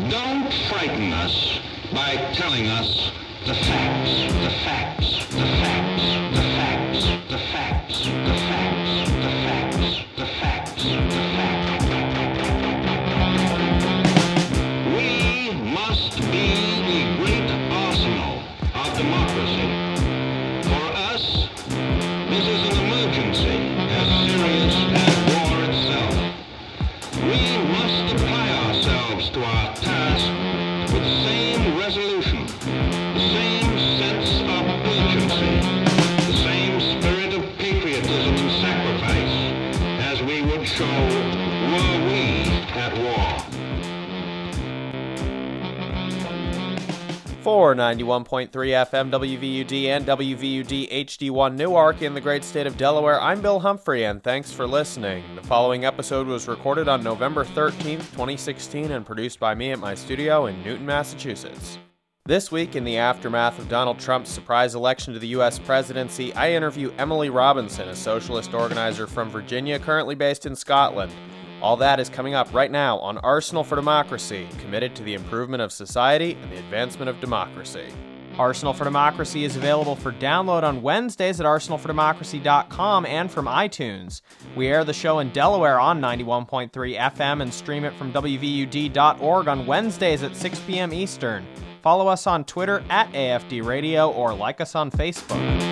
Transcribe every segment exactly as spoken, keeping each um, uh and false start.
Don't frighten us by telling us the facts, the facts, the facts, the facts, the facts, the facts, the facts, the facts, the facts. We must be the great arsenal of democracy. For us, this is an emergency as serious as war itself. We must apply ourselves to our task with the same resolution, the same sense of urgency, the same spirit of patriotism and sacrifice as we would show were we at war. For ninety-one point three F M W V U D and W V U D H D one Newark in the great state of Delaware, I'm Bill Humphrey, and thanks for listening. The following episode was recorded on November thirteenth, twenty sixteen, and produced by me at my studio in Newton, Massachusetts. This week, in the aftermath of Donald Trump's surprise election to the U S presidency, I interview Emily Robinson, a socialist organizer from Virginia, currently based in Scotland. All that is coming up right now on Arsenal for Democracy, committed to the improvement of society and the advancement of democracy. Arsenal for Democracy is available for download on Wednesdays at arsenal for democracy dot com and from iTunes. We air the show in Delaware on ninety-one point three F M and stream it from W V U D dot org on Wednesdays at six p.m. Eastern. Follow us on Twitter at A F D Radio or like us on Facebook.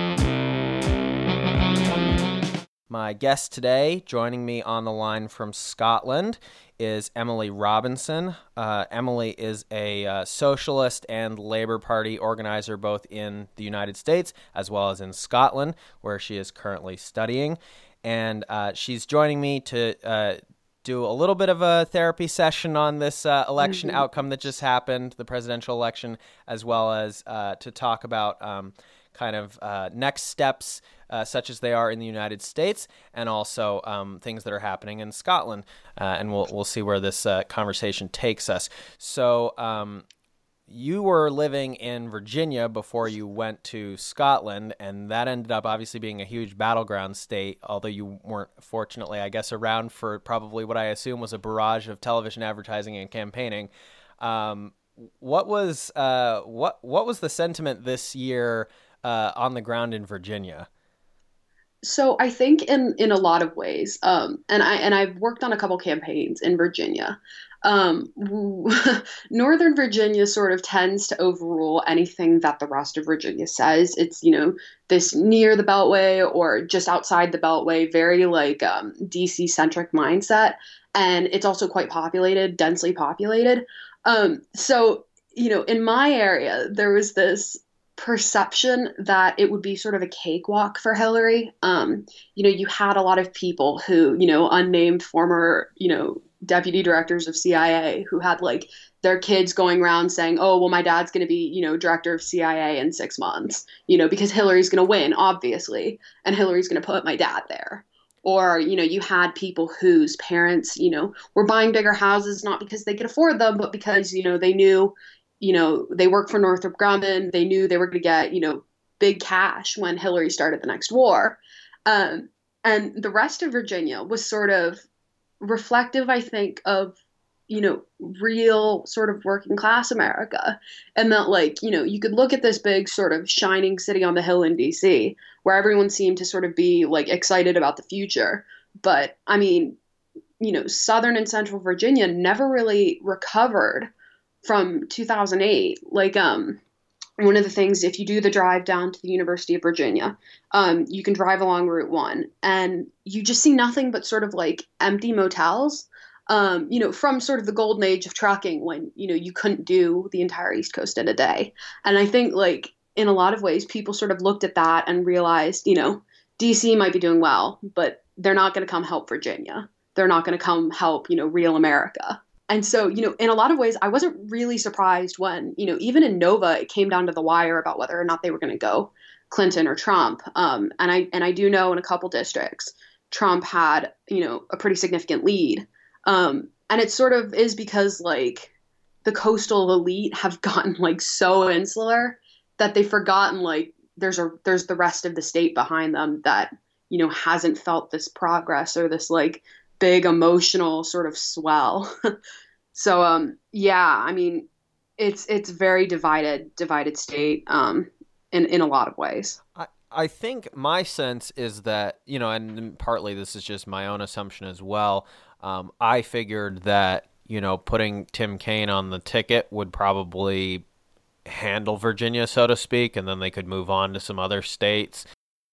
My guest today, joining me on the line from Scotland, is Emily Robinson. Uh, Emily is a uh, socialist and Labour Party organizer both in the United States as well as in Scotland, where she is currently studying. And uh, she's joining me to uh, do a little bit of a therapy session on this uh, election mm-hmm. outcome that just happened, the presidential election, as well as uh, to talk about um, kind of uh, next steps, uh, such as they are in the United States, and also um, things that are happening in Scotland. Uh, and we'll we'll see where this uh, conversation takes us. So um, you were living in Virginia before you went to Scotland, and that ended up obviously being a huge battleground state, although you weren't, fortunately, I guess, around for probably what I assume was a barrage of television advertising and campaigning. Um, what was uh, what what was the sentiment this year Uh, on the ground in Virginia? So I think in, in a lot of ways, um, and I and I've worked on a couple campaigns in Virginia. Um, Northern Virginia sort of tends to overrule anything that the rest of Virginia says. It's, you know, this near the Beltway or just outside the Beltway, very like um, D C centric mindset, and it's also quite populated, densely populated. Um, so you know, in my area, there was this perception that it would be sort of a cakewalk for Hillary. Um, you know, you had a lot of people who, you know, unnamed former, you know, deputy directors of C I A who had like their kids going around saying, oh, well, my dad's going to be, you know, director of C I A in six months, you know, because Hillary's going to win, obviously, and Hillary's going to put my dad there. Or, you know, you had people whose parents, you know, were buying bigger houses, not because they could afford them, but because, you know, they knew you know, they worked for Northrop Grumman. They knew they were going to get, you know, big cash when Hillary started the next war. Um, and the rest of Virginia was sort of reflective, I think, of, you know, real sort of working class America. And that, like, you know, you could look at this big sort of shining city on the hill in D C where everyone seemed to sort of be like excited about the future. But I mean, you know, Southern and Central Virginia never really recovered from two thousand eight. Like, um, one of the things, if you do the drive down to the University of Virginia, um, you can drive along Route one and you just see nothing but sort of like empty motels, um, you know, from sort of the golden age of trucking when, you know, you couldn't do the entire East Coast in a day. And I think like in a lot of ways, people sort of looked at that and realized, you know, D C might be doing well, but they're not going to come help Virginia. They're not going to come help, you know, real America. And so, you know, in a lot of ways, I wasn't really surprised when, you know, even in Nova, it came down to the wire about whether or not they were going to go Clinton or Trump. Um, and I and I do know in a couple districts, Trump had, you know, a pretty significant lead. Um, and it sort of is because, like, the coastal elite have gotten, like, so insular that they've forgotten, like, there's a there's the rest of the state behind them that, you know, hasn't felt this progress or this, like, big emotional sort of swell. So um yeah, I mean it's it's very divided divided state um in in a lot of ways. I, I think my sense is that, you know, and partly this is just my own assumption as well. Um, I figured that, you know, putting Tim Kaine on the ticket would probably handle Virginia, so to speak, and then they could move on to some other states.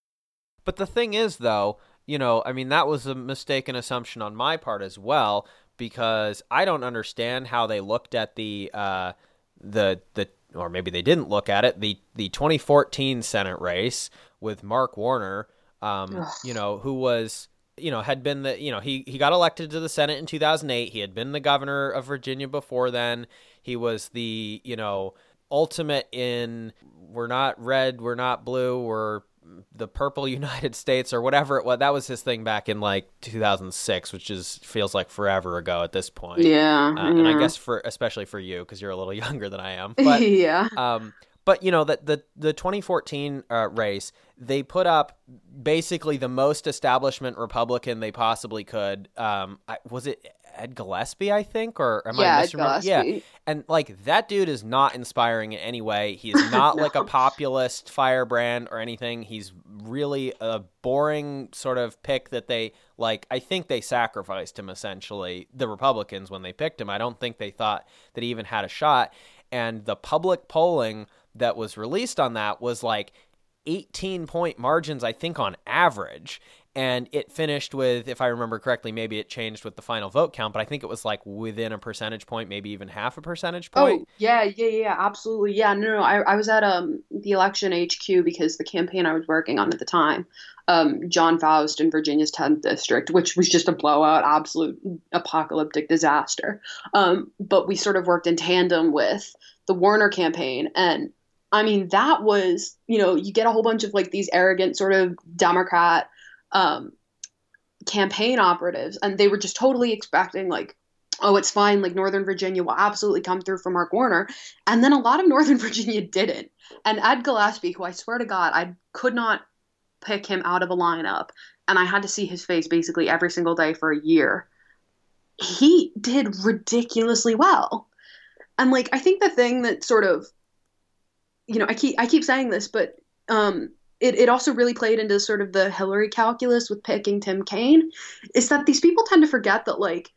But the thing is, though, you know, I mean, that was a mistaken assumption on my part as well, because I don't understand how they looked at the uh, the the or maybe they didn't look at it the the twenty fourteen Senate race with Mark Warner, um, you know, who was you know had been the you know he he got elected to the Senate in two thousand eight. He had been the governor of Virginia before then. He was the you know ultimate in we're not red, we're not blue, we're the purple United States or whatever it was. That was his thing back in like two thousand six, which is feels like forever ago at this point. Yeah, uh, yeah. And I guess for especially for you because you're a little younger than I am. But yeah. um, but you know that the the twenty fourteen uh, race, they put up basically the most establishment Republican they possibly could. Um, I, was it Ed Gillespie, I think, or am yeah, I Ed misremembering? Gillespie. Yeah, and like that dude is not inspiring in any way. He's not No. like a populist firebrand or anything. He's really a boring sort of pick that they like. I think they sacrificed him essentially, the Republicans, when they picked him. I don't think they thought that he even had a shot. And the public polling that was released on that was like eighteen point margins, I think, on average. And it finished with, if I remember correctly, maybe it changed with the final vote count, but I think it was like within a percentage point, maybe even half a percentage point. Oh, yeah, yeah, yeah, absolutely. Yeah, no, no, I, I was at um the election H Q because the campaign I was working on at the time, um, John Faust in Virginia's tenth district, which was just a blowout, absolute apocalyptic disaster. Um, but we sort of worked in tandem with the Warner campaign. And I mean, that was, you know, you get a whole bunch of like these arrogant sort of Democrat um, campaign operatives, and they were just totally expecting like, oh, it's fine, like Northern Virginia will absolutely come through for Mark Warner. And then a lot of Northern Virginia didn't. And Ed Gillespie, who I swear to God, I could not pick him out of a lineup, and I had to see his face basically every single day for a year, he did ridiculously well. And like, I think the thing that sort of, you know, I keep I keep saying this, but um It, it also really played into sort of the Hillary calculus with picking Tim Kaine, is that these people tend to forget that like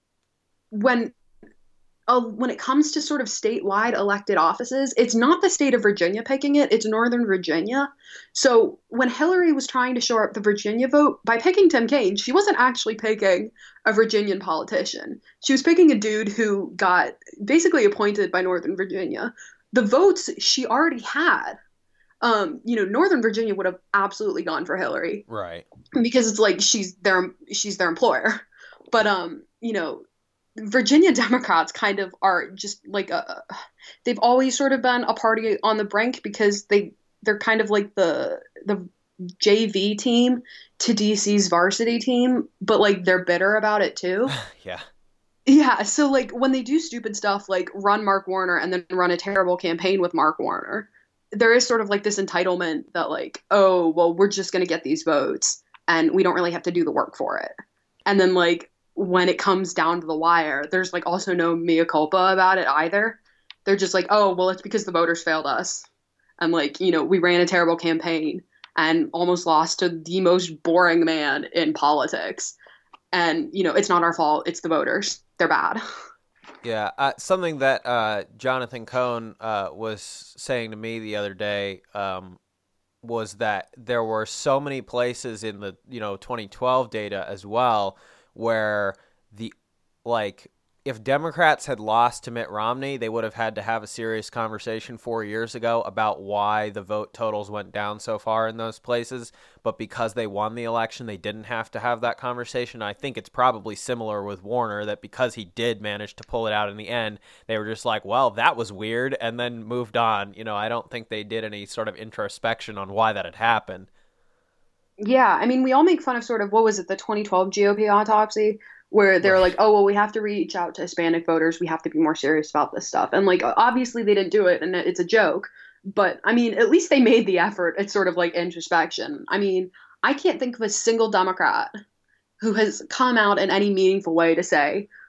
when uh, when it comes to sort of statewide elected offices, it's not the state of Virginia picking it, it's Northern Virginia. So when Hillary was trying to shore up the Virginia vote by picking Tim Kaine, she wasn't actually picking a Virginian politician. She was picking a dude who got basically appointed by Northern Virginia. The votes she already had. Um, you know, Northern Virginia would have absolutely gone for Hillary, right? Because it's like she's their she's their employer. But um, you know, Virginia Democrats kind of are just like a they've always sort of been a party on the brink because they they're kind of like the the J V team to D C's varsity team, but like they're bitter about it too. Yeah. Yeah, so like when they do stupid stuff like run Mark Warner and then run a terrible campaign with Mark Warner, there is sort of like this entitlement that like, oh, well, we're just going to get these votes and we don't really have to do the work for it. And then like when it comes down to the wire, there's like also no mea culpa about it either. They're just like, oh, well, it's because the voters failed us. And like, you know, we ran a terrible campaign and almost lost to the most boring man in politics. And, you know, it's not our fault. It's the voters. They're bad. Yeah, uh, something that uh, Jonathan Cohn uh, was saying to me the other day um, was that there were so many places in the you know twenty twelve data as well where the like if Democrats had lost to Mitt Romney, they would have had to have a serious conversation four years ago about why the vote totals went down so far in those places. But because they won the election, they didn't have to have that conversation. I think it's probably similar with Warner, that because he did manage to pull it out in the end, they were just like, well, that was weird, and then moved on. You know, I don't think they did any sort of introspection on why that had happened. Yeah, I mean, we all make fun of sort of, what was it, the twenty twelve G O P autopsy, where they were like, oh, well, we have to reach out to Hispanic voters. We have to be more serious about this stuff. And like, obviously they didn't do it and it's a joke. But I mean, at least they made the effort. It's sort of like introspection. I mean, I can't think of a single Democrat who has come out in any meaningful way to say,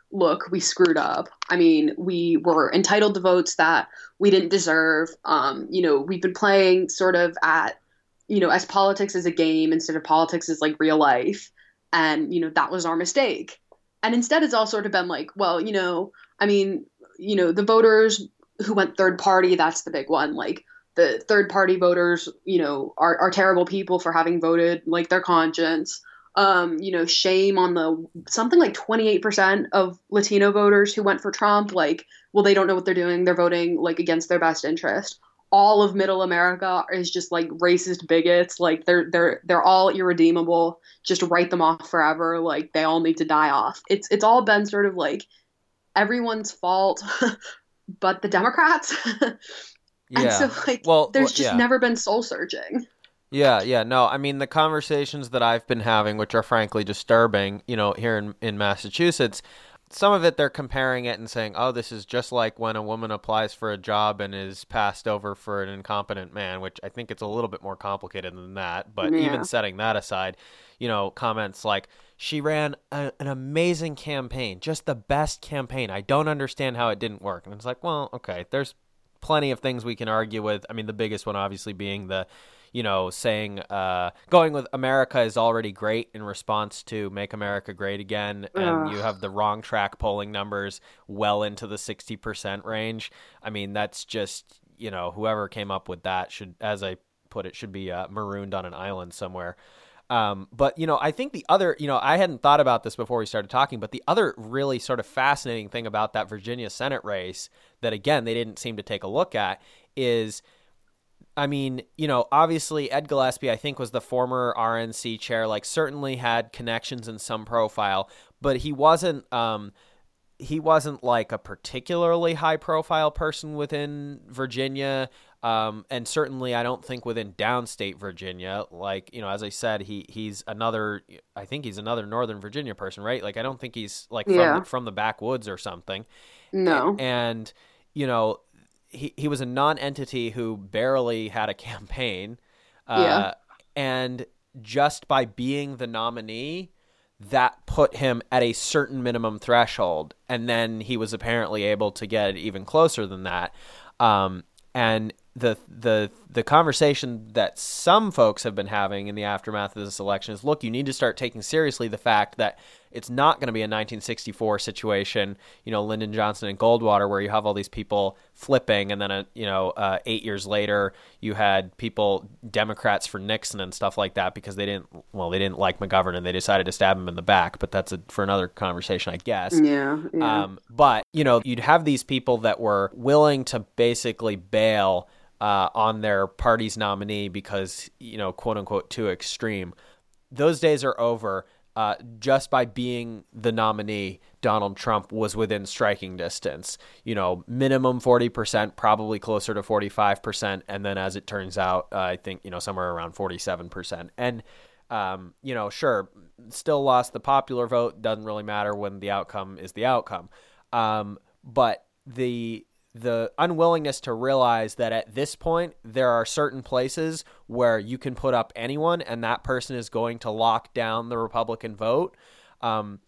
look, we screwed up. I mean, we were entitled to votes that we didn't deserve. Um, you know, we've been playing sort of at, you know, as politics as a game instead of politics as like real life. And, you know, that was our mistake. And instead, it's all sort of been like, well, you know, I mean, you know, the voters who went third party, that's the big one. Like, the third party voters, you know, are, are terrible people for having voted like their conscience. Um, you know, shame on the something like twenty-eight percent of Latino voters who went for Trump. Like, well, they don't know what they're doing. They're voting like against their best interest. All of middle America is just like racist bigots. Like they're they're they're all irredeemable. Just write them off forever. Like they all need to die off. It's it's all been sort of like everyone's fault, but the Democrats. Yeah. And so, like, well, there's well, just yeah. never been soul searching. Yeah, yeah, no, I mean, the conversations that I've been having, which are frankly disturbing, you know, here in, in Massachusetts, some of it they're comparing it and saying, oh, this is just like when a woman applies for a job and is passed over for an incompetent man, which I think it's a little bit more complicated than that. But Yeah. even setting that aside, you know, comments like, she ran a, an amazing campaign, just the best campaign. I don't understand how it didn't work. And it's like, well, okay, there's plenty of things we can argue with. I mean, the biggest one obviously being the, you know, saying, uh, going with America is already great in response to Make America Great Again. And Ugh. you have the wrong track polling numbers well into the sixty percent range. I mean, that's just, you know, whoever came up with that should, as I put it, should be uh, marooned on an island somewhere. Um, but, you know, I think the other, you know, I hadn't thought about this before we started talking, but the other really sort of fascinating thing about that Virginia Senate race that, again, they didn't seem to take a look at is, I mean, you know, obviously Ed Gillespie, I think, was the former R N C chair, like certainly had connections and some profile, but he wasn't, um, he wasn't like a particularly high profile person within Virginia. Um, and certainly I don't think within downstate Virginia, like, you know, as I said, he, he's another, I think he's another Northern Virginia person, right? Like, I don't think he's like from, Yeah. the, from the backwoods or something. No. And, you know, he, he was a non-entity who barely had a campaign. Uh, Yeah. And just by being the nominee, that put him at a certain minimum threshold. And then he was apparently able to get even closer than that. Um, and the the the conversation that some folks have been having in the aftermath of this election is, look, you need to start taking seriously the fact that it's not going to be a nineteen sixty-four situation, you know, Lyndon Johnson and Goldwater, where you have all these people flipping, and then, a, you know, uh, eight years later, you had people, Democrats for Nixon and stuff like that, because they didn't, well, they didn't like McGovern, and they decided to stab him in the back, but that's a, for another conversation, I guess. Yeah. Yeah. Um, but, you know, you'd have these people that were willing to basically bail uh, on their party's nominee because, you know, quote unquote, too extreme. Those days are over. Uh, just by being the nominee, Donald Trump was within striking distance. You know, minimum forty percent, probably closer to forty-five percent. And then as it turns out, uh, I think, you know, somewhere around forty-seven percent. And, um, you know, sure, still lost the popular vote. Doesn't really matter when the outcome is the outcome. Um, but the the unwillingness to realize that at this point, there are certain places where you can put up anyone and that person is going to lock down the Republican vote. Um,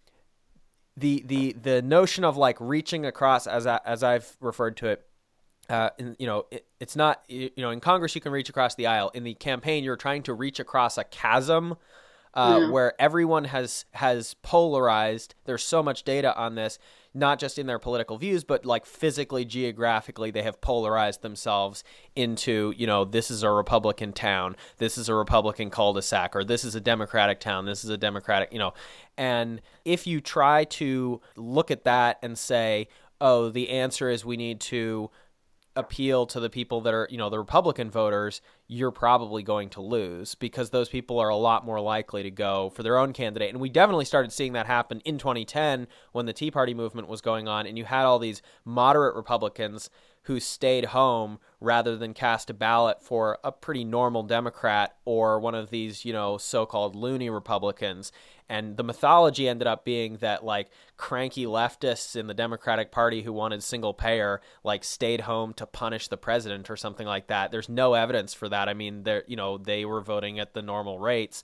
the, the, the notion of like reaching across, as I, as I've referred to it, uh, in, you know, it, it's not, you know, in Congress, you can reach across the aisle. In the campaign, you're trying to reach across a chasm uh, Yeah. where everyone has, has polarized. There's so much data on this, not just in their political views, but like physically, geographically, they have polarized themselves into, you know, this is a Republican town, this is a Republican cul-de-sac, or this is a Democratic town, this is a Democratic, you know. And if you try to look at that and say, oh, the answer is we need to appeal to the people that are, you know, the Republican voters, you're probably going to lose because those people are a lot more likely to go for their own candidate. And we definitely started seeing that happen in twenty ten when the Tea Party movement was going on, and you had all these moderate Republicans who stayed home rather than cast a ballot for a pretty normal Democrat or one of these, you know, so-called loony Republicans. And the mythology ended up being that like cranky leftists in the Democratic Party who wanted single payer like stayed home to punish the president or something like that. There's no evidence for that. I mean, they're, you know, they were voting at the normal rates.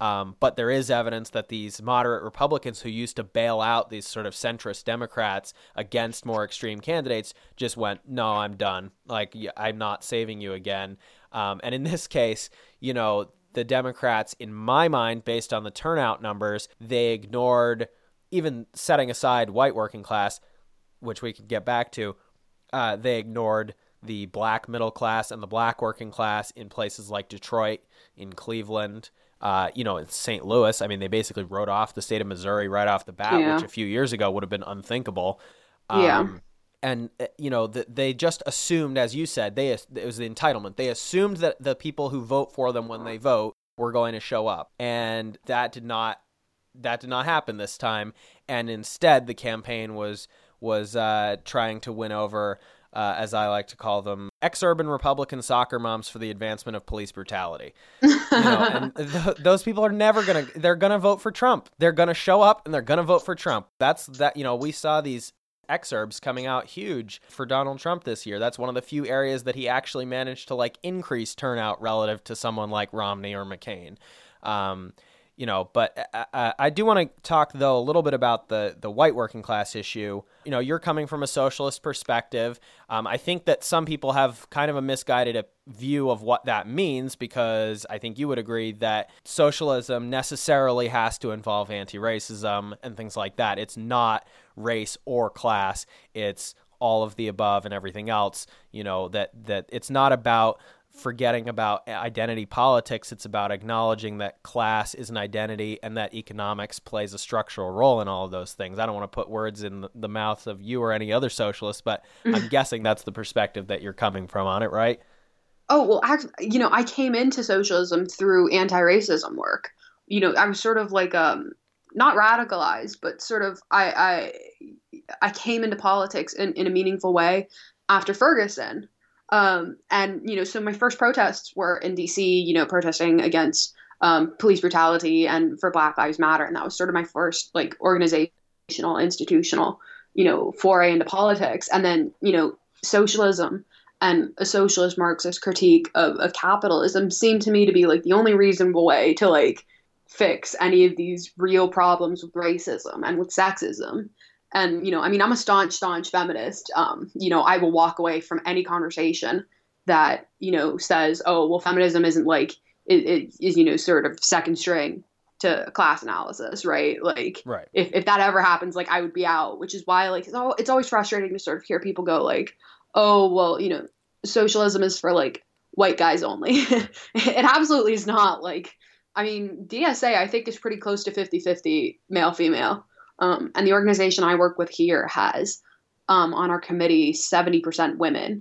Um, but there is evidence that these moderate Republicans who used to bail out these sort of centrist Democrats against more extreme candidates just went, no, I'm done. Like, I'm not saving you again. Um, and in this case, you know, the Democrats, in my mind, based on the turnout numbers, they ignored, even setting aside white working class, which we can get back to, uh, they ignored the black middle class and the black working class in places like Detroit, in Cleveland, uh, you know, in Saint Louis. I mean, they basically wrote off the state of Missouri right off the bat, Yeah. which a few years ago would have been unthinkable. Um, Yeah. And, you know, the, they just assumed, as you said, they it was the entitlement. They assumed that the people who vote for them when they vote were going to show up. And that did not that did not happen this time. And instead, the campaign was was uh, trying to win over, uh, as I like to call them, ex-urban Republican soccer moms for the advancement of police brutality. You know, and th- those people are never going to, they're going to vote for Trump. They're going to show up and they're going to vote for Trump. That's that, you know, we saw these exurbs coming out huge for Donald Trump this year. That's one of the few areas that he actually managed to like increase turnout relative to someone like Romney or McCain. Um, You know, but I, I do want to talk, though, a little bit about the, the white working class issue. You know, you're coming from a socialist perspective. Um, I think that some people have kind of a misguided view of what that means, because I think you would agree that socialism necessarily has to involve anti-racism and things like that. It's not race or class. It's all of the above and everything else. You know, that that it's not about forgetting about identity politics. It's about acknowledging that class is an identity and that economics plays a structural role in all of those things. I don't want to put words in the mouth of you or any other socialist, but I'm guessing that's the perspective that you're coming from on it, right? Oh, well, actually, you know, I came into socialism through anti-racism work. You know, I was sort of like, um, not radicalized, but sort of, I, I, I came into politics in, in a meaningful way after Ferguson. Um, and, you know, so my first protests were in D C, you know, protesting against um, police brutality and for Black Lives Matter. And that was sort of my first, like, organizational, institutional, you know, foray into politics. And then, you know, socialism and a socialist Marxist critique of, of capitalism seemed to me to be, like, the only reasonable way to, like, fix any of these real problems with racism and with sexism. And, you know, I mean, I'm a staunch, staunch feminist. Um, you know, I will walk away from any conversation that, you know, says, oh, well, feminism isn't like, it, it is, you know, sort of second string to class analysis, right? Like, right. if, if that ever happens, like, I would be out, which is why, like, it's, all, it's always frustrating to sort of hear people go like, oh, well, you know, socialism is for, like, white guys only. It absolutely is not. Like, I mean, D S A, I think, is pretty close to fifty-fifty male-female. Um, and the organization I work with here has, um, on our committee, seventy percent women.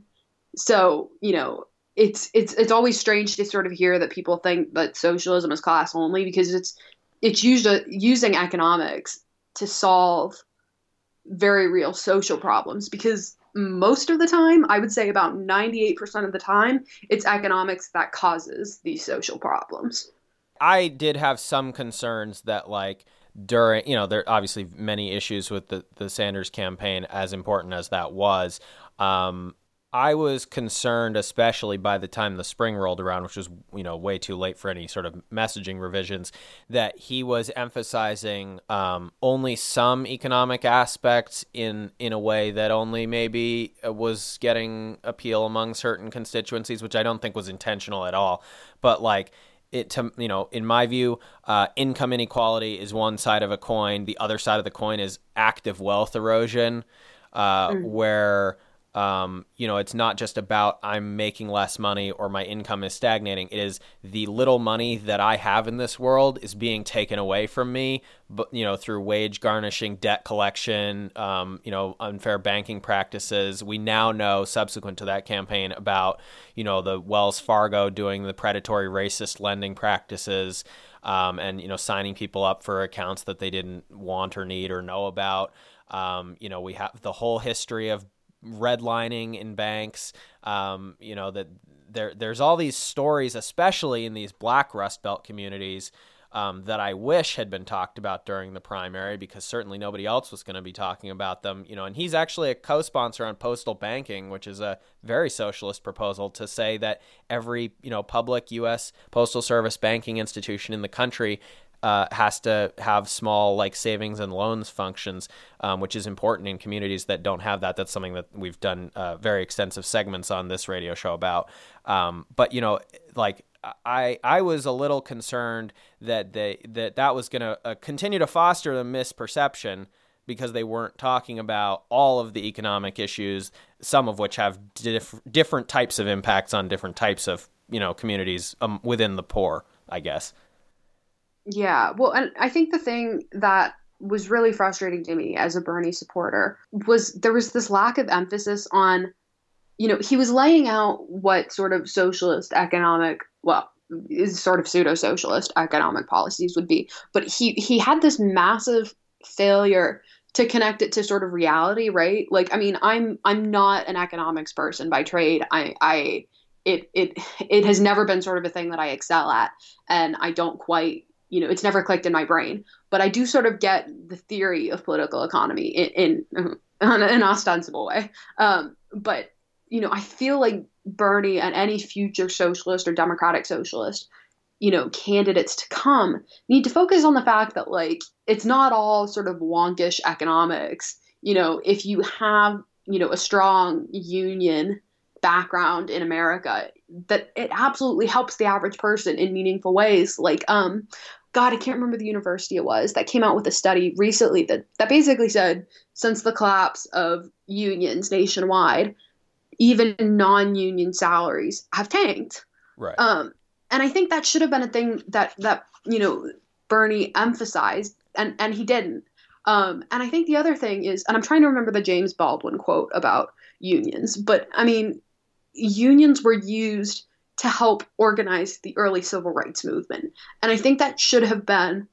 So, you know, it's, it's, it's always strange to sort of hear that people think that socialism is class only, because it's, it's used, uh, using economics to solve very real social problems, because most of the time, I would say about ninety-eight percent of the time, it's economics that causes these social problems. I did have some concerns that, like, during, you know, there are obviously many issues with the, the Sanders campaign, as important as that was. Um, I was concerned, especially by the time the spring rolled around, which was, you know, way too late for any sort of messaging revisions, that he was emphasizing um, only some economic aspects in, in a way that only maybe was getting appeal among certain constituencies, which I don't think was intentional at all. But, like, It, to, you know, in my view, uh, income inequality is one side of a coin. The other side of the coin is active wealth erosion, uh, mm. where, um, you know, it's not just about I'm making less money or my income is stagnating. It is the little money that I have in this world is being taken away from me, but, you know, through wage garnishing, debt collection, um, you know, unfair banking practices. We now know, subsequent to that campaign, about, you know, the Wells Fargo doing the predatory racist lending practices, um, and, you know, signing people up for accounts that they didn't want or need or know about. Um, you know, we have the whole history of redlining in banks. Um, you know, that there there's all these stories, especially in these Black Rust Belt communities, um, that I wish had been talked about during the primary, because certainly nobody else was going to be talking about them. You know, and he's actually a co-sponsor on postal banking, which is a very socialist proposal to say that every, you know, public U S postal service banking institution in the country Uh, has to have small like savings and loans functions, um, which is important in communities that don't have that. That's something that we've done uh, very extensive segments on this radio show about. Um, but, you know, like I I was a little concerned that they that that was going to uh, continue to foster the misperception, because they weren't talking about all of the economic issues, some of which have diff- different types of impacts on different types of, you know, communities um, within the poor, I guess. Yeah, well, and I think the thing that was really frustrating to me as a Bernie supporter was there was this lack of emphasis on, you know, he was laying out what sort of socialist economic, well, is sort of pseudo-socialist economic policies would be, but he he had this massive failure to connect it to sort of reality, right? Like, I mean, I'm I'm not an economics person by trade. I I it it it has never been sort of a thing that I excel at, and I don't quite. You know, it's never clicked in my brain, but I do sort of get the theory of political economy in, in, in an ostensible way. Um, but, you know, I feel like Bernie and any future socialist or democratic socialist, you know, candidates to come need to focus on the fact that, like, it's not all sort of wonkish economics. You know, if you have, you know, a strong union background in America, that it absolutely helps the average person in meaningful ways. Like, um, God, I can't remember the university it was that came out with a study recently that, that basically said since the collapse of unions nationwide, even non-union salaries have tanked. Right. Um, and I think that should have been a thing that, that, you know, Bernie emphasized, and, and he didn't. Um, and I think the other thing is, and I'm trying to remember the James Baldwin quote about unions, but I mean, unions were used to help organize the early civil rights movement. And I think that should have been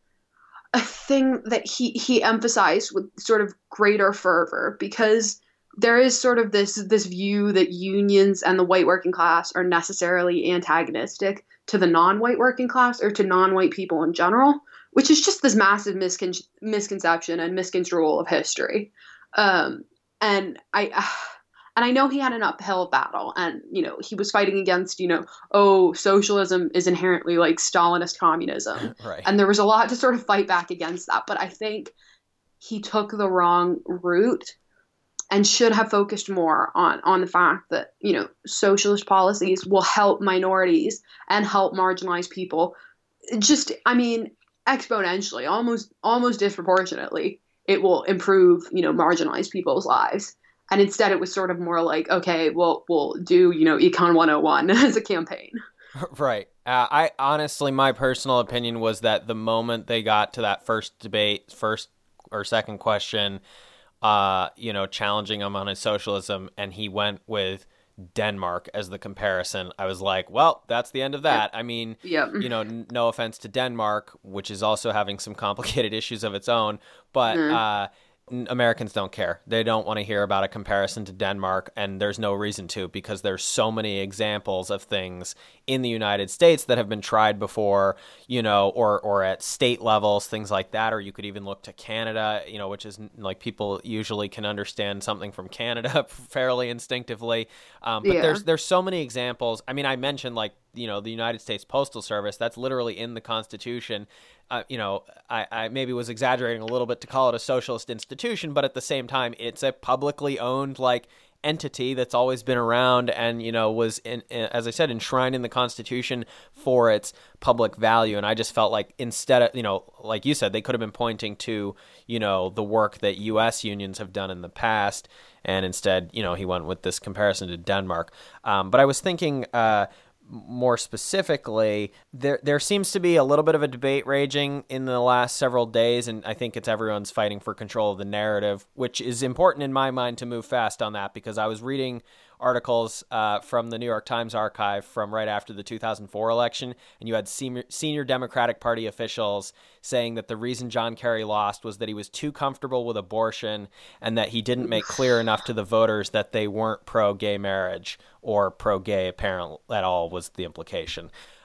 a thing that he, he emphasized with sort of greater fervor, because there is sort of this, this view that unions and the white working class are necessarily antagonistic to the non-white working class or to non-white people in general, which is just this massive miscon- misconception and misconstrual of history. Um, and I... Uh, And I know he had an uphill battle, and, you know, he was fighting against, you know, oh, socialism is inherently like Stalinist communism. Right. And there was a lot to sort of fight back against that. But I think he took the wrong route and should have focused more on, on the fact that, you know, socialist policies will help minorities and help marginalized people. Just, I mean, exponentially, almost, almost disproportionately, it will improve, you know, marginalized people's lives. And instead it was sort of more like, okay, well, we'll do, you know, Econ one oh one as a campaign. Right. Uh, I honestly, my personal opinion was that the moment they got to that first debate, first or second question, uh, you know, challenging him on his socialism, and he went with Denmark as the comparison, I was like, well, that's the end of that. I mean, yep. you know, n- no offense to Denmark, which is also having some complicated issues of its own, but mm-hmm. uh, Americans don't care. They don't want to hear about a comparison to Denmark, and there's no reason to, because there's so many examples of things in the United States that have been tried before, you know, or or at state levels, things like that, or you could even look to Canada, you know, which is like people usually can understand something from Canada fairly instinctively. Um, but yeah. there's there's so many examples. I mean, I mentioned like, you know, the United States Postal Service, that's literally in the Constitution. Uh, you know, I, I maybe was exaggerating a little bit to call it a socialist institution, but at the same time, it's a publicly owned, like, entity that's always been around and, you know, was, in, in, as I said, enshrined in the Constitution for its public value. And I just felt like instead of, you know, like you said, they could have been pointing to, you know, the work that U S unions have done in the past. And instead, you know, he went with this comparison to Denmark. Um, but I was thinking, uh, more specifically, there there seems to be a little bit of a debate raging in the last several days, and I think it's everyone's fighting for control of the narrative, which is important in my mind to move fast on that, because I was reading articles uh, from the New York Times archive from right after the two thousand four election, and you had senior, senior Democratic Party officials saying that the reason John Kerry lost was that he was too comfortable with abortion and that he didn't make clear enough to the voters that they weren't pro-gay marriage or pro-gay apparent at all was the implication.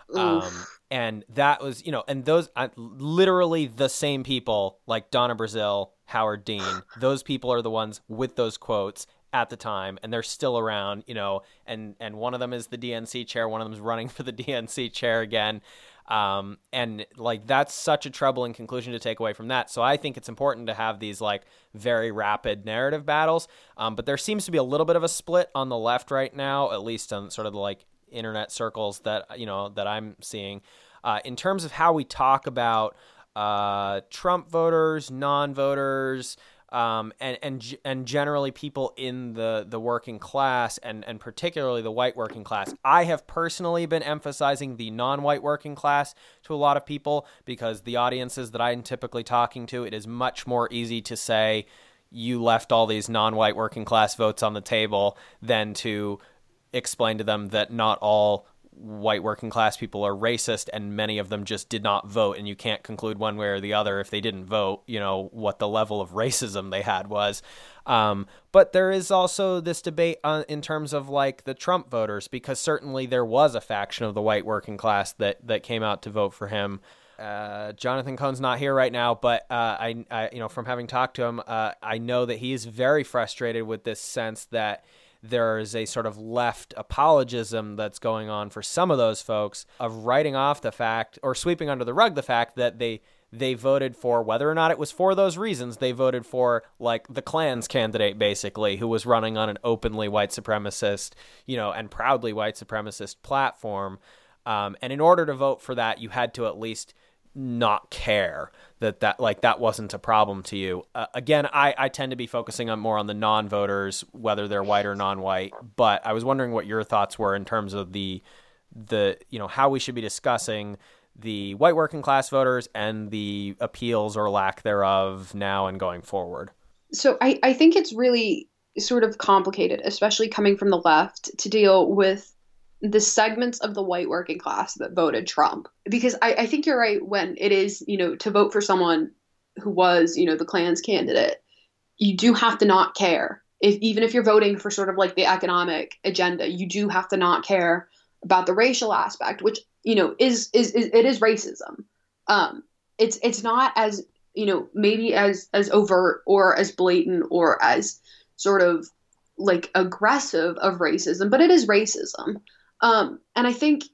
Um, and that was, you know, and those uh, literally the same people like Donna Brazile, Howard Dean, those people are the ones with those quotes at the time, and they're still around, you know, and, and one of them is the D N C chair. One of them is running for the D N C chair again. Um, and like, that's such a troubling conclusion to take away from that. So I think it's important to have these like very rapid narrative battles. Um, but there seems to be a little bit of a split on the left right now, at least on sort of the like internet circles that, you know, that I'm seeing, uh, in terms of how we talk about, uh, Trump voters, non-voters, Um, and, and, and generally people in the, the working class and, and particularly the white working class. I have personally been emphasizing the non-white working class to a lot of people because the audiences that I'm typically talking to, it is much more easy to say you left all these non-white working class votes on the table than to explain to them that not all white working class people are racist and many of them just did not vote, and you can't conclude one way or the other if they didn't vote, you know, what the level of racism they had was. Um, but there is also this debate on, in terms of like the Trump voters, because certainly there was a faction of the white working class that, that came out to vote for him. Uh, Jonathan Cohn's not here right now, but uh, I, I, you know, from having talked to him, uh, I know that he is very frustrated with this sense that there is a sort of left apologism that's going on for some of those folks of writing off the fact or sweeping under the rug the fact that they they voted for, whether or not it was for those reasons, they voted for like the Klan's candidate, basically, who was running on an openly white supremacist, you know, and proudly white supremacist platform. Um, and in order to vote for that, you had to at least not care that that like that wasn't a problem to you. Uh, again, I, I tend to be focusing on more on the non-voters, whether they're white or non-white. But I was wondering what your thoughts were in terms of the the you know how we should be discussing the white working class voters and the appeals or lack thereof now and going forward. So I, I think it's really sort of complicated, especially coming from the left, to deal with the segments of the white working class that voted Trump. Because I, I think you're right when it is, you know, to vote for someone who was, you know, the Klan's candidate, you do have to not care. If, even if you're voting for sort of like the economic agenda, you do have to not care about the racial aspect, which, you know, is, is, is it is racism. Um, it's, it's not as, you know, maybe as, as overt or as blatant or as sort of like aggressive of racism, but it is racism. Um, and I think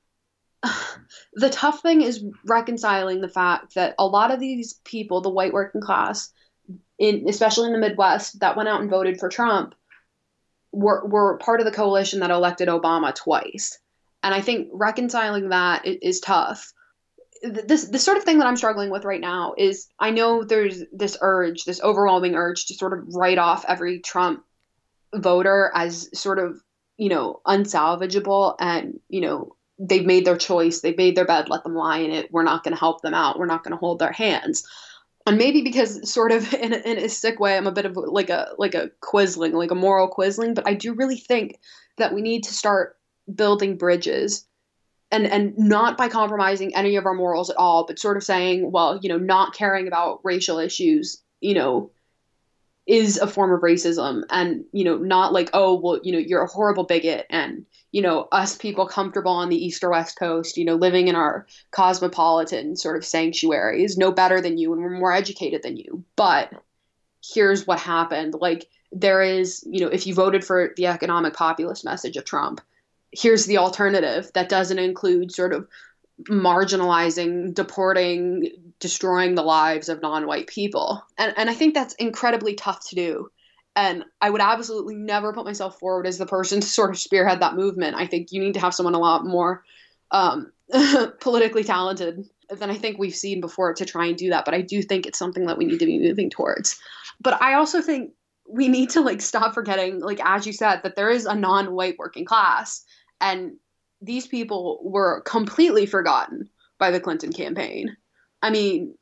the tough thing is reconciling the fact that a lot of these people, the white working class, in especially in the Midwest, that went out and voted for Trump, were were part of the coalition that elected Obama twice. And I think reconciling that is, is tough. This the sort of thing that I'm struggling with right now is I know there's this urge, this overwhelming urge to sort of write off every Trump voter as sort of, you know, unsalvageable, and, you know, they've made their choice, they've made their bed, let them lie in it. We're not going to help them out. We're not going to hold their hands. And maybe because sort of in a, in a sick way, I'm a bit of like a, like a Quisling, like a moral Quisling, but I do really think that we need to start building bridges, and, and not by compromising any of our morals at all, but sort of saying, well, you know, not caring about racial issues, you know, is a form of racism, and, you know, not like, oh, well, you know, you're a horrible bigot, and, you know, us people comfortable on the East or West Coast, you know, living in our cosmopolitan sort of sanctuary is no better than you, and we're more educated than you. But here's what happened. Like, there is, you know, if you voted for the economic populist message of Trump, here's the alternative that doesn't include sort of marginalizing, deporting, destroying the lives of non-white people. And and I think that's incredibly tough to do. And I would absolutely never put myself forward as the person to sort of spearhead that movement. I think you need to have someone a lot more um, politically talented than I think we've seen before to try and do that. But I do think it's something that we need to be moving towards. But I also think we need to like stop forgetting, like, as you said, that there is a non-white working class, and these people were completely forgotten by the Clinton campaign. I mean,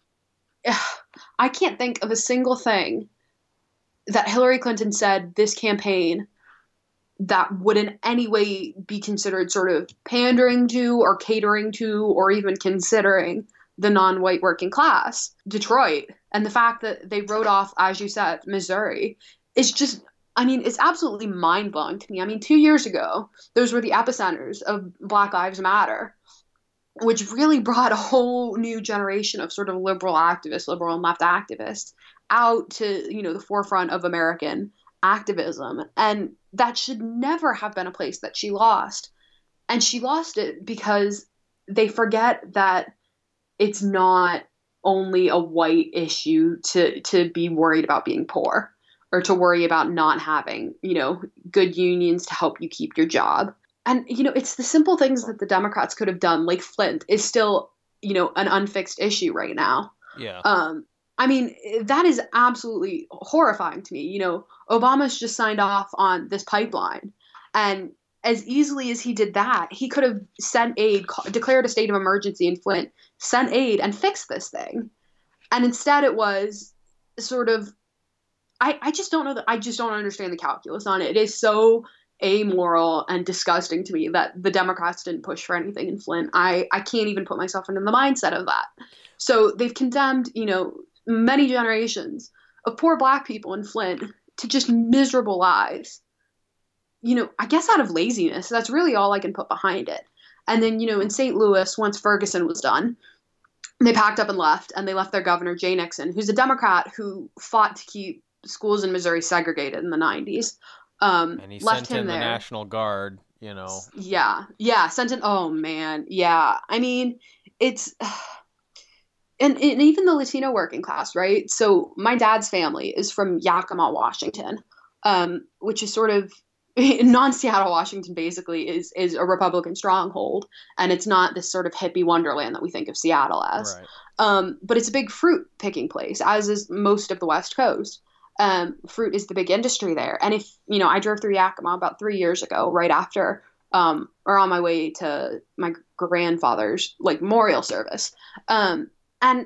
I can't think of a single thing that Hillary Clinton said this campaign that would in any way be considered sort of pandering to or catering to or even considering the non-white working class. Detroit, and the fact that they wrote off, as you said, Missouri, is just, I mean, it's absolutely mind-blowing to me. I mean, two years ago, those were the epicenters of Black Lives Matter. which really brought a whole new generation of sort of liberal activists, liberal and left activists out to, you know, the forefront of American activism. And that should never have been a place that she lost. And she lost it because they forget that it's not only a white issue to, to be worried about being poor or to worry about not having, you know, good unions to help you keep your job. And, you know, it's the simple things that the Democrats could have done, like Flint is still, you know, an unfixed issue right now. Yeah. Um, I mean, that is absolutely horrifying to me. You know, Obama's just signed off on this pipeline. And as easily as he did that, he could have sent aid, declared a state of emergency in Flint, sent aid and fixed this thing. And instead it was sort of, I, I just don't know that, I just don't understand the calculus on it. It is so amoral and disgusting to me that the Democrats didn't push for anything in Flint. I, I can't even put myself into the mindset of that. So they've condemned, you know, many generations of poor Black people in Flint to just miserable lives. You know, I guess out of laziness. That's really all I can put behind it. And then, you know, in Saint Louis, once Ferguson was done, they packed up and left, and they left their governor, Jay Nixon, who's a Democrat who fought to keep schools in Missouri segregated in the nineties. Um, and he left sent him in the there. National Guard, you know. Yeah, yeah, sent in. Oh man, yeah. I mean, it's and, and even the Latino working class, right? So my dad's family is from Yakima, Washington, um, which is sort of non-Seattle Washington. Basically, is is a Republican stronghold, and it's not this sort of hippie wonderland that we think of Seattle as. Right. Um, but it's a big fruit picking place, as is most of the West Coast. Um, fruit is the big industry there. And if, you know, I drove through Yakima about three years ago, right after, um, or on my way to my grandfather's like memorial service. Um, and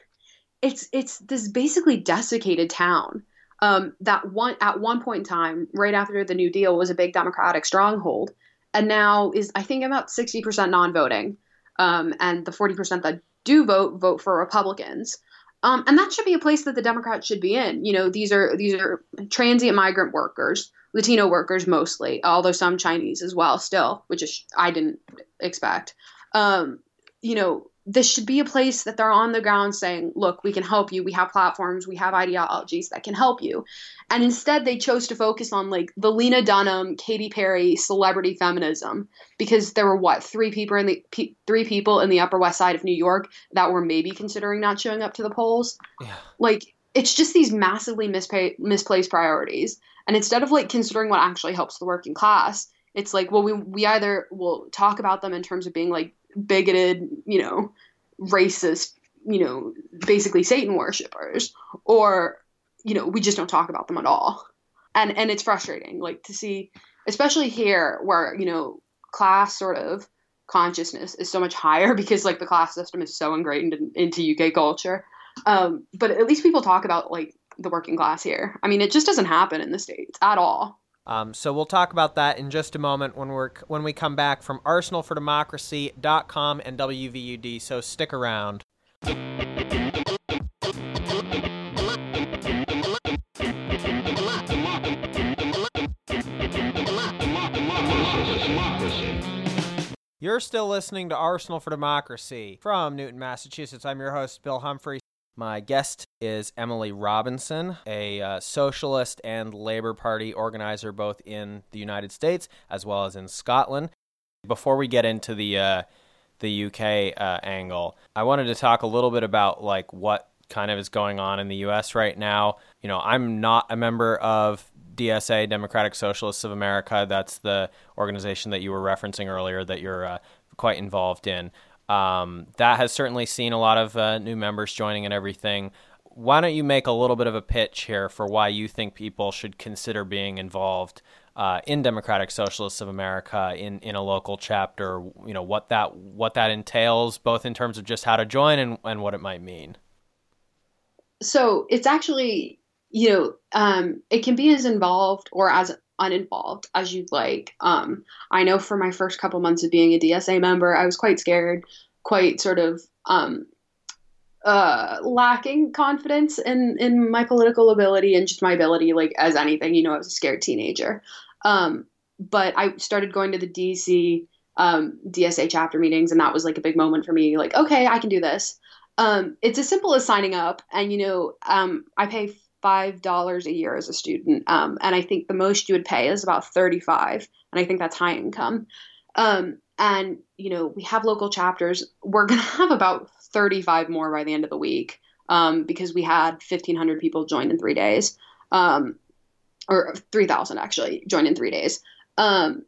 it's, it's this basically desiccated town, um, that one at one point in time, right after the New Deal, was a big Democratic stronghold, and now is, I think, about sixty percent non-voting. Um, and the forty percent that do vote, vote for Republicans. Um, and that should be a place that the Democrats should be in. You know, these are these are transient migrant workers, Latino workers mostly, although some Chinese as well still, which is I didn't expect. Um, you know, this should be a place that they're on the ground saying, look, we can help you. We have platforms. We have ideologies that can help you. And instead they chose to focus on like the Lena Dunham, Katy Perry celebrity feminism, because there were what, three people in the pe- three people in the Upper West Side of New York that were maybe considering not showing up to the polls. Yeah. Like, it's just these massively mispa- misplaced priorities. And instead of like considering what actually helps the working class, it's like, well, we, we either will talk about them in terms of being like bigoted, you know, racist, you know, basically Satan worshipers, or, you know, we just don't talk about them at all. And, and it's frustrating, like, to see, especially here where, you know, class sort of consciousness is so much higher because like the class system is so ingrained in, into U K culture. Um, but at least people talk about like the working class here. I mean, it just doesn't happen in the States at all. Um, so we'll talk about that in just a moment when we're when we come back from arsenal for democracy dot com and W V U D, so stick around. You're still listening to Arsenal for Democracy from Newton, Massachusetts. I'm your host, Bill Humphrey. My guest is Emily Robinson, a uh, socialist and Labour Party organizer both in the United States as well as in Scotland. Before we get into the uh, the U K uh, angle, I wanted to talk a little bit about like what kind of is going on in the U S right now. You know, I'm not a member of D S A, Democratic Socialists of America. That's the organization that you were referencing earlier that you're uh, quite involved in. Um, that has certainly seen a lot of uh, new members joining and everything. Why don't you make a little bit of a pitch here for why you think people should consider being involved uh, in Democratic Socialists of America in, in a local chapter, you know, what that what that entails, both in terms of just how to join and, and what it might mean. So it's actually, you know, um, it can be as involved or as uninvolved as you'd like. Um, I know for my first couple months of being a D S A member, I was quite scared, quite sort of um, uh, lacking confidence in, in my political ability and just my ability, like as anything, you know, I was a scared teenager. Um, but I started going to the D C um, D S A chapter meetings. And that was like a big moment for me. Like, okay, I can do this. Um, it's as simple as signing up. And, you know, um, I pay five dollars a year as a student. Um, and I think the most you would pay is about thirty-five. And I think that's high income. Um, and, you know, we have local chapters. We're going to have about thirty-five more by the end of the week, um, because we had fifteen hundred people join in three days, um, or three thousand actually join in three days. Um,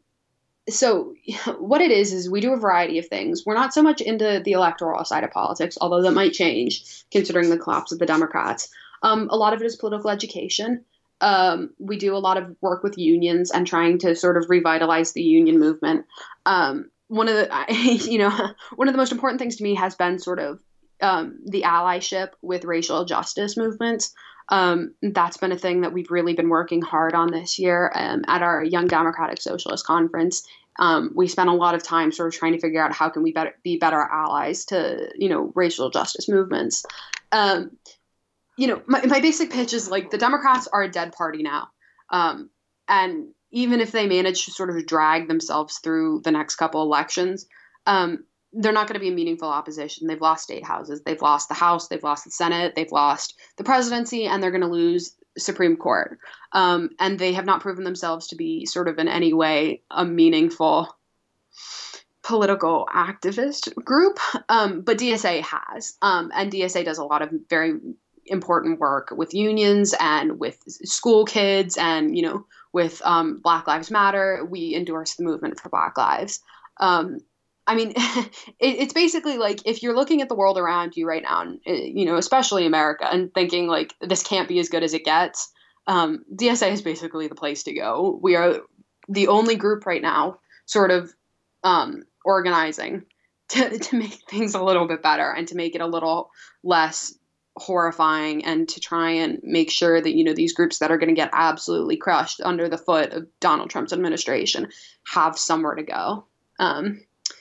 so what it is, is we do a variety of things. We're not so much into the electoral side of politics, although that might change considering the collapse of the Democrats. Um, a lot of it is political education. Um, we do a lot of work with unions and trying to sort of revitalize the union movement. Um, one of the, you know, one of the most important things to me has been sort of um, the allyship with racial justice movements. Um, that's been a thing that we've really been working hard on this year um, at our Young Democratic Socialist Conference. Um, we spent a lot of time sort of trying to figure out how can we better, be better allies to, you know, racial justice movements. Um, you know, my, my basic pitch is like the Democrats are a dead party now. Um, and even if they manage to sort of drag themselves through the next couple elections, um, they're not going to be a meaningful opposition. They've lost state houses. They've lost the House. They've lost the Senate. They've lost the presidency, and they're going to lose Supreme Court. Um, and they have not proven themselves to be sort of in any way a meaningful political activist group. Um, but D S A has. Um, and D S A does a lot of very important work with unions and with school kids and, you know, with um, Black Lives Matter. We endorse the movement for Black Lives. Um, I mean, it, it's basically like if you're looking at the world around you right now, you know, especially America, and thinking like this can't be as good as it gets, um, D S A is basically the place to go. We are the only group right now sort of um, organizing to, to make things a little bit better and to make it a little less horrifying and to try and make sure that, you know, these groups that are going to get absolutely crushed under the foot of Donald Trump's administration have somewhere to go. Um,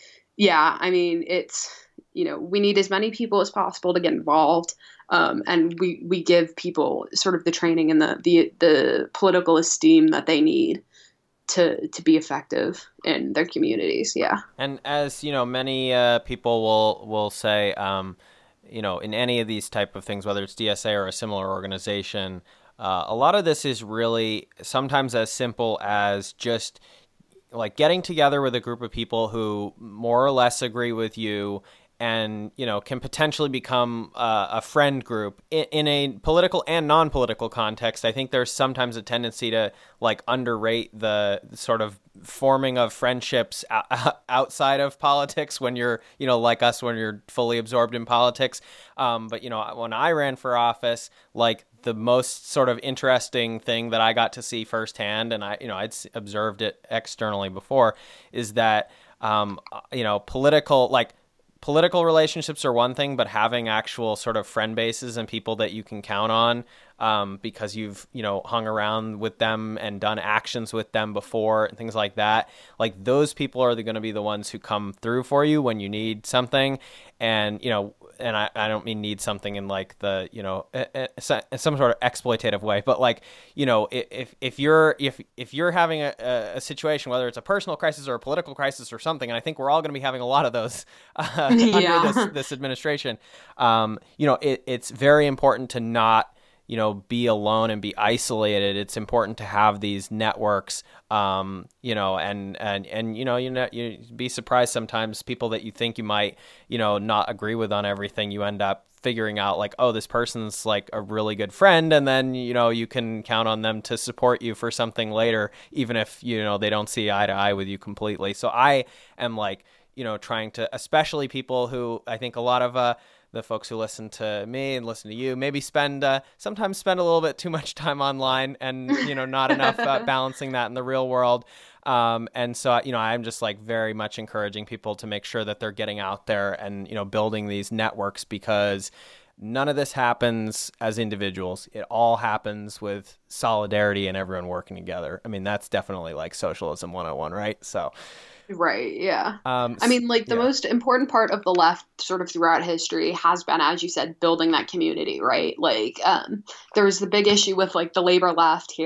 Yeah, I mean, it's, you know, we need as many people as possible to get involved. Um, and we, we give people sort of the training and the, the, the political esteem that they need to, to be effective in their communities. Yeah. And as, you know, many uh, people will, will say, um, you know, in any of these type of things, whether it's D S A or a similar organization, uh, a lot of this is really sometimes as simple as just like getting together with a group of people who more or less agree with you and, you know, can potentially become uh, a friend group in, in a political and non-political context. I think there's sometimes a tendency to like underrate the sort of forming of friendships outside of politics when you're, you know, like us, when you're fully absorbed in politics. Um, but, you know, when I ran for office, like the most sort of interesting thing that I got to see firsthand, and I, you know, I'd observed it externally before, is that, um, you know, political, like, political relationships are one thing, but having actual sort of friend bases and people that you can count on um, because you've, you know, hung around with them and done actions with them before and things like that, like those people are going to be the ones who come through for you when you need something. And, you know, and I, I don't mean need something in like the, you know, some sort of exploitative way, but like, you know, if, if you're, if, if you're having a, a situation, whether it's a personal crisis or a political crisis or something, and I think we're all going to be having a lot of those uh, yeah. under this, this administration, um, you know, it, it's very important to not, you know, be alone and be isolated. It's important to have these networks, um, you know, and, and, and, you know, you know, you be surprised sometimes people that you think you might, you know, not agree with on everything, you end up figuring out like, oh, this person's like a really good friend. And then, you know, you can count on them to support you for something later, even if, you know, they don't see eye to eye with you completely. So I am like, you know, trying to, especially people who I think a lot of, uh, the folks who listen to me and listen to you maybe spend uh, sometimes spend a little bit too much time online and, you know, not enough uh, balancing that in the real world. Um, and so, you know, I'm just like very much encouraging people to make sure that they're getting out there and, you know, building these networks, because none of this happens as individuals. It all happens with solidarity and everyone working together. I mean, that's definitely like socialism one oh one, right? So Right. Yeah. Um, I mean, like the yeah. most important part of the left sort of throughout history has been, as you said, building that community, right? Like um, there was the big issue with like the labor left here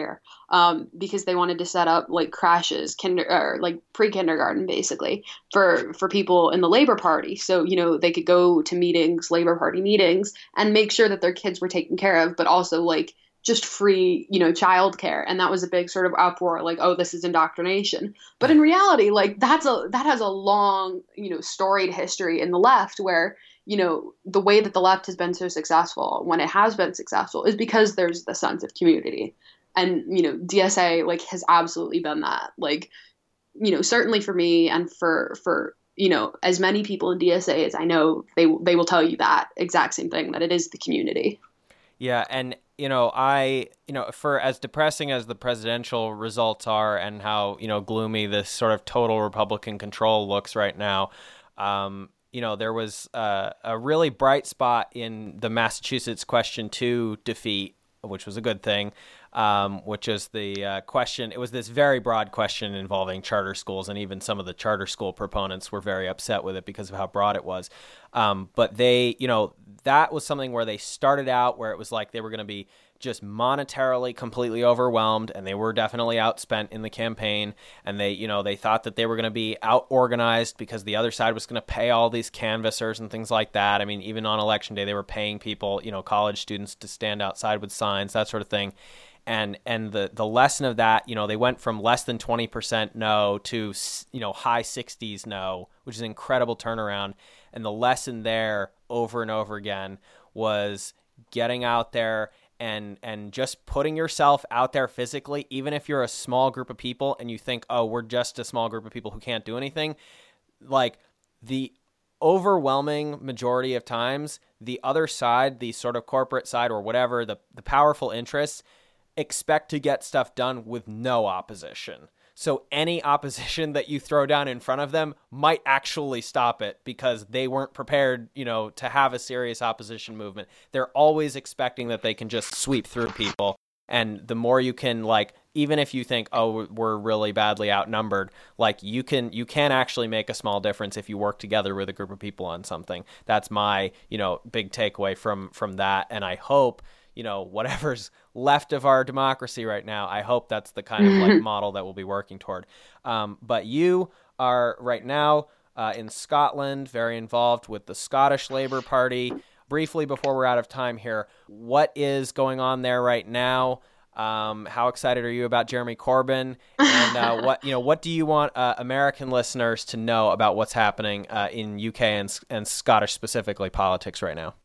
um, because they wanted to set up like crashes, kinder or like pre-kindergarten basically for for people in the Labor Party. So, you know, they could go to meetings, Labor Party meetings, and make sure that their kids were taken care of, but also like just free, you know, childcare. And that was a big sort of uproar, like, oh, this is indoctrination. But in reality, like that's a that has a long, you know, storied history in the left where, you know, the way that the left has been so successful when it has been successful is because there's the sense of community. And, you know, D S A like has absolutely been that. Like, you know, certainly for me and for for you know, as many people in D S A as I know, they they will tell you that exact same thing, that it is the community. Yeah, and you know, I, you know, for as depressing as the presidential results are and how, you know, gloomy this sort of total Republican control looks right now, um, you know, there was uh, a really bright spot in the Massachusetts question two defeat, which was a good thing, um, which is the uh, question. It was this very broad question involving charter schools, and even some of the charter school proponents were very upset with it because of how broad it was. Um, but they, you know, that was something where they started out where it was like they were going to be just monetarily completely overwhelmed, and they were definitely outspent in the campaign, and they, you know, they thought that they were going to be out organized because the other side was going to pay all these canvassers and things like that. I mean, even on election day, they were paying people, you know, college students to stand outside with signs, that sort of thing. And and the, the lesson of that, you know, they went from less than twenty percent no to, you know, high sixties no, which is an incredible turnaround. And the lesson there over and over again was getting out there and and just putting yourself out there physically, even if you're a small group of people and you think, oh, we're just a small group of people who can't do anything. Like the overwhelming majority of times, the other side, the sort of corporate side or whatever, the, the powerful interests, expect to get stuff done with no opposition. So any opposition that you throw down in front of them might actually stop it because they weren't prepared, you know, to have a serious opposition movement. They're always expecting that they can just sweep through people. And the more you can, like, even if you think, oh, we're really badly outnumbered, like you can you can actually make a small difference if you work together with a group of people on something. That's my, you know, big takeaway from from that. And I hope, you know, whatever's left of our democracy right now, I hope that's the kind of like model that we'll be working toward. Um, but you are right now uh, in Scotland, very involved with the Scottish Labour Party. Briefly, before we're out of time here, what is going on there right now? Um, how excited are you about Jeremy Corbyn? And uh, what you know, what do you want uh, American listeners to know about what's happening uh, in U K and, and Scottish specifically politics right now?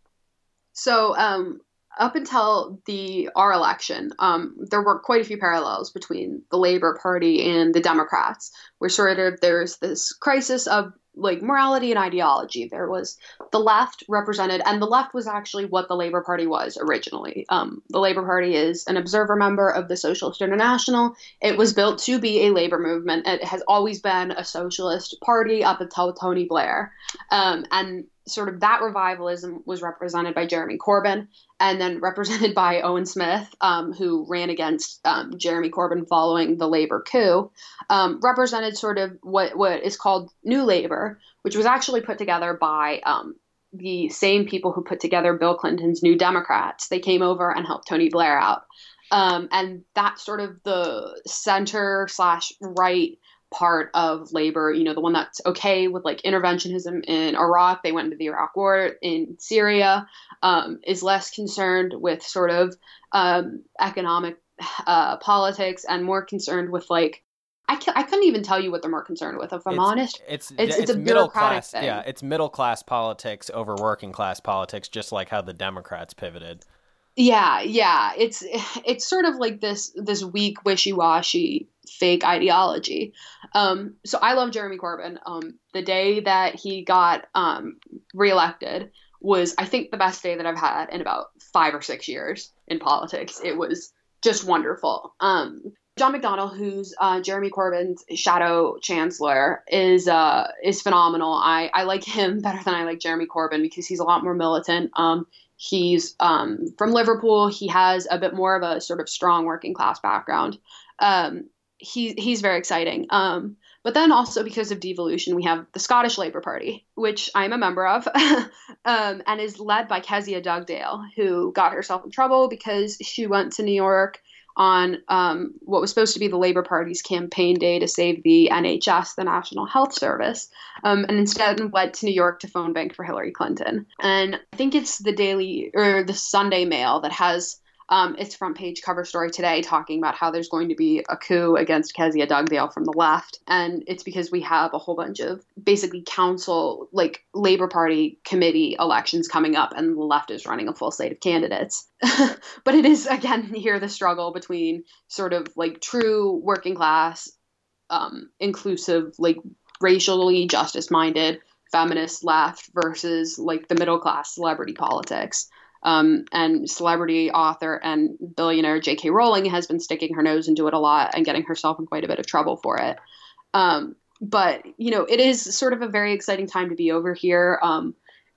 So, um, up until the our election, um, there were quite a few parallels between the Labour Party and the Democrats, where sort of there's this crisis of like morality and ideology. There was the left represented, and the left was actually what the Labour Party was originally. Um, the Labour Party is an observer member of the Socialist International. It was built to be a labor movement. It has always been a socialist party up until Tony Blair. Um, and sort of that revivalism was represented by Jeremy Corbyn and then represented by Owen Smith, um, who ran against um, Jeremy Corbyn following the Labour coup, um, represented sort of what, what is called New Labour, which was actually put together by um, the same people who put together Bill Clinton's New Democrats. They came over and helped Tony Blair out. Um, and that's sort of the center slash right part of labor, you know, the one that's okay with like interventionism in Iraq. They went into the Iraq war. In Syria, um, is less concerned with sort of um, economic uh, politics and more concerned with like, I, can, I couldn't even tell you what they're more concerned with, if I'm it's, honest. It's, it's, it's, it's a middle bureaucratic class, thing. yeah, it's middle class politics over working class politics, just like how the Democrats pivoted. Yeah, yeah, it's it's sort of like this this weak, wishy-washy, fake ideology. Um, so I love Jeremy Corbyn. Um, the day that he got um, reelected was, I think, the best day that I've had in about five or six years in politics. It was just wonderful. Um, John McDonnell, who's uh, Jeremy Corbyn's shadow chancellor, is uh, is phenomenal. I, I like him better than I like Jeremy Corbyn because he's a lot more militant. Um, He's um, from Liverpool. He has a bit more of a sort of strong working class background. Um, he, he's very exciting. Um, but then also because of devolution, we have the Scottish Labour Party, which I'm a member of, um, and is led by Kezia Dugdale, who got herself in trouble because she went to New York on um, what was supposed to be the Labour Party's campaign day to save the N H S, the National Health Service, um, and instead went to New York to phone bank for Hillary Clinton. And I think it's the Daily or the Sunday Mail that has Um, its front page cover story today talking about how there's going to be a coup against Kezia Dugdale from the left. And it's because we have a whole bunch of basically council, like Labour Party committee elections coming up, and the left is running a full slate of candidates. But it is, again, here the struggle between sort of like true working class, um, inclusive, like racially justice-minded feminist left versus like the middle class celebrity politics. Um, and celebrity author and billionaire J K Rowling has been sticking her nose into it a lot and getting herself in quite a bit of trouble for it. Um, but, you know, it is sort of a very exciting time to be over here. Um,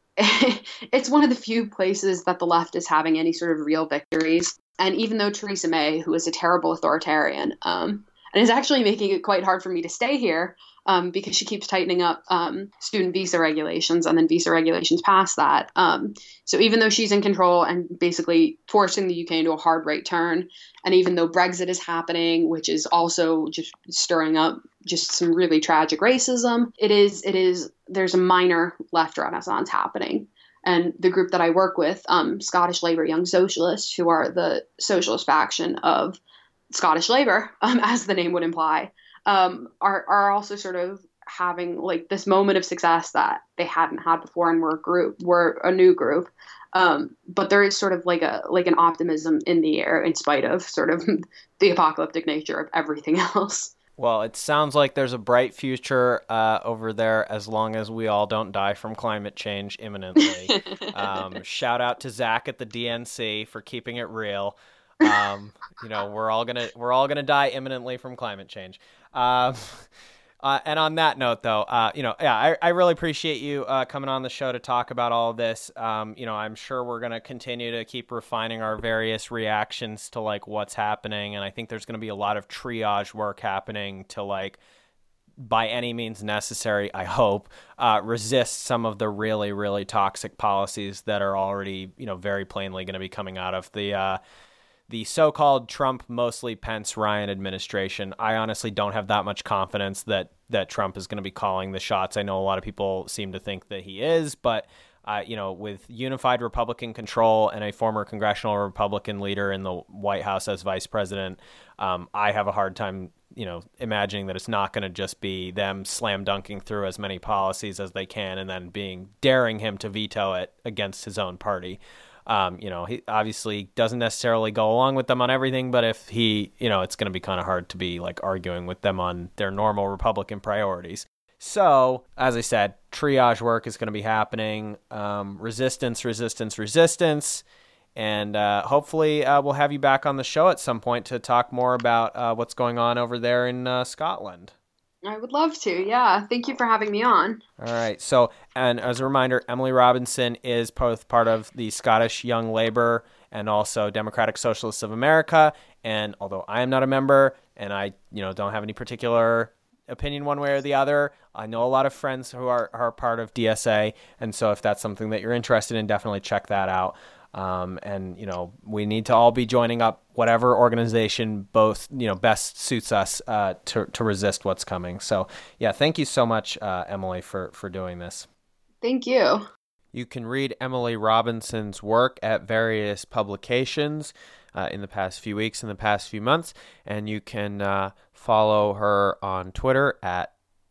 it's one of the few places that the left is having any sort of real victories. And even though Theresa May, who is a terrible authoritarian, um, and is actually making it quite hard for me to stay here, Um, because she keeps tightening up um, student visa regulations and then visa regulations past that. Um, so even though she's in control and basically forcing the U K into a hard right turn, and even though Brexit is happening, which is also just stirring up just some really tragic racism, it is, it is, there's a minor left renaissance happening. And the group that I work with, um, Scottish Labour Young Socialists, who are the socialist faction of Scottish Labour, um, as the name would imply, Um, are, are also sort of having like this moment of success that they hadn't had before, and we're a group, we're a new group. Um, but there is sort of like a, like an optimism in the air in spite of sort of the apocalyptic nature of everything else. Well, it sounds like there's a bright future uh, over there as long as we all don't die from climate change imminently. um, shout out to Zach at the D N C for keeping it real. Um, you know, we're all gonna we're all gonna die imminently from climate change. Um, uh, and on that note, though, uh, you know, yeah, I, I really appreciate you uh, coming on the show to talk about all of this. Um, you know, I'm sure we're going to continue to keep refining our various reactions to like what's happening. And I think there's going to be a lot of triage work happening to like, by any means necessary, I hope, uh, resist some of the really, really toxic policies that are already, you know, very plainly going to be coming out of the, uh, the so-called Trump, mostly Pence, Ryan administration. I honestly don't have that much confidence that that Trump is going to be calling the shots. I know a lot of people seem to think that he is, but uh, you know, with unified Republican control and a former congressional Republican leader in the White House as vice president, um, I have a hard time, you know, imagining that it's not going to just be them slam dunking through as many policies as they can and then being daring him to veto it against his own party. Um, you know, he obviously doesn't necessarily go along with them on everything, but if he, you know, it's going to be kind of hard to be like arguing with them on their normal Republican priorities. So, as I said, triage work is going to be happening. Um, resistance, resistance, resistance. And uh, hopefully uh, we'll have you back on the show at some point to talk more about uh, what's going on over there in uh, Scotland. I would love to. Yeah. Thank you for having me on. All right. So, and as a reminder, Emily Robinson is both part of the Scottish Young Labour and also Democratic Socialists of America. And although I am not a member and I, you know, don't have any particular opinion one way or the other, I know a lot of friends who are, are part of D S A. And so if that's something that you're interested in, definitely check that out. Um, and, you know, we need to all be joining up whatever organization both, you know, best suits us uh, to, to resist what's coming. So, yeah, thank you so much, uh, Emily, for, for doing this. Thank you. You can read Emily Robinson's work at various publications uh, in the past few weeks, in the past few months, and you can uh, follow her on Twitter at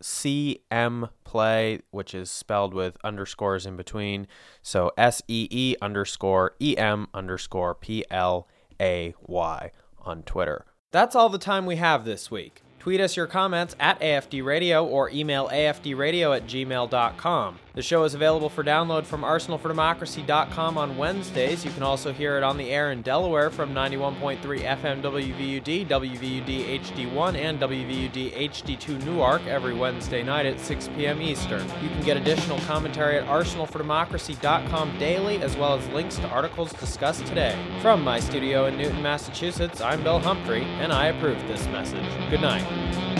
C M Play, which is spelled with underscores in between. So S E E underscore E M underscore P L A Y on Twitter. That's all the time we have this week. Tweet us your comments at A F D Radio or email A F D radio at gmail dot com. The show is available for download from arsenal for democracy dot com on Wednesdays. You can also hear it on the air in Delaware from ninety-one point three F M W V U D, W V U D H D one, and W V U D H D two Newark every Wednesday night at six p.m. Eastern. You can get additional commentary at arsenal for democracy dot com daily, as well as links to articles discussed today. From my studio in Newton, Massachusetts, I'm Bill Humphrey, and I approve this message. Good night.